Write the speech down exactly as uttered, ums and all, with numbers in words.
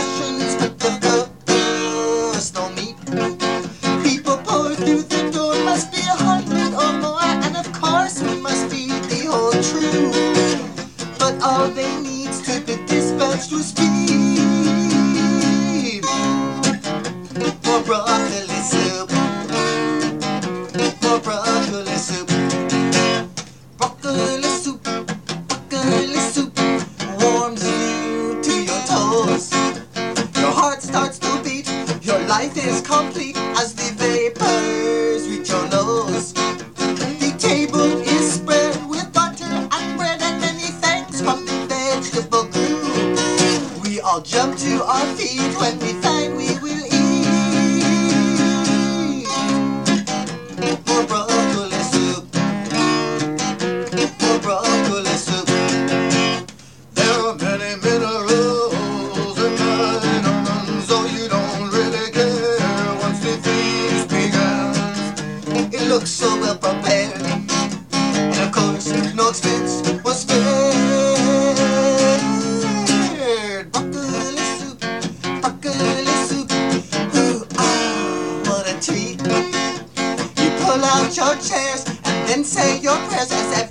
Russians with the first no meat. People pour through the door, must be a hundred or more, and of course we must feed the whole troop. But all they need's to be dispatched with speed. For broccoli soup, for broccoli soup, broccoli soup, broccoli soup warms you to your toes. Your heart starts to beat, your life is complete as the vapors reach your nose. The table is spread with butter and bread and many thanks from the vegetable crew. We all jump to our feet when we find we will eat. For broccoli soup, for broccoli soup. There are many minerals and vitamins, so you don't really care once the feast begins. It looks so well prepared, and of course no expense was spared. Broccoli soup, broccoli soup, ooh ah, what a treat. You pull out your chairs and then say your prayers as